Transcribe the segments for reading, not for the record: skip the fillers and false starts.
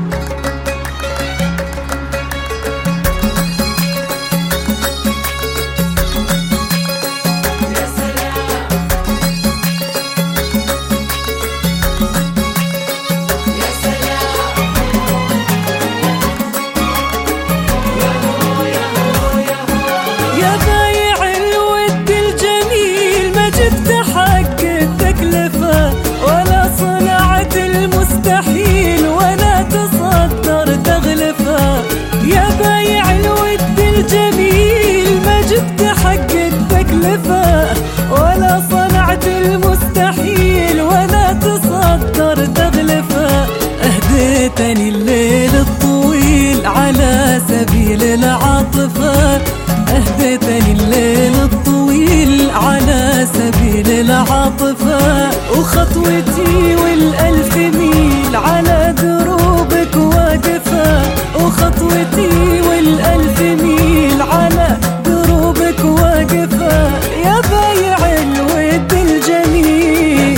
ولا صنعت المستحيل ولا تصدر تغلفه. أهديتني الليل الطويل على سبيل العاطفة، أهديتني الليل الطويل على سبيل العاطفة، وخطوتي والألف ميل على دروبك واقفة، وخطوتي والألف ميل على دروبك واقفة. يا بايع الود الجميل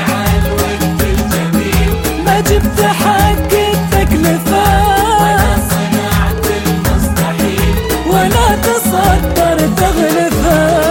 ما جبت حق التكلفة، ولا صنعت المستحيل ولا تصدر تغلفة.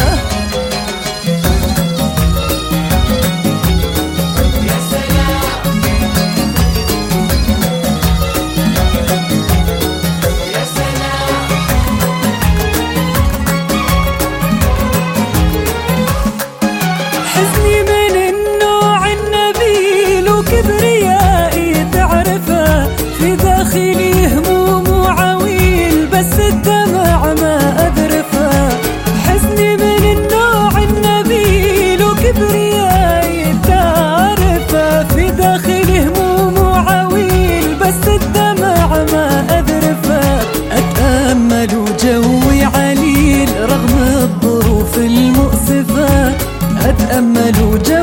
حزني من النوع النبيل وكبريائي تعرفه، في داخلي هموم وعويل بس الدمع ما أذرفه. حزني من النوع النبيل وكبريائي تعرفه، في داخلي هموم وعويل بس الدمع ما أذرفه. أتأمل وجوي عليل رغم الظروف المؤسفة، أتأمل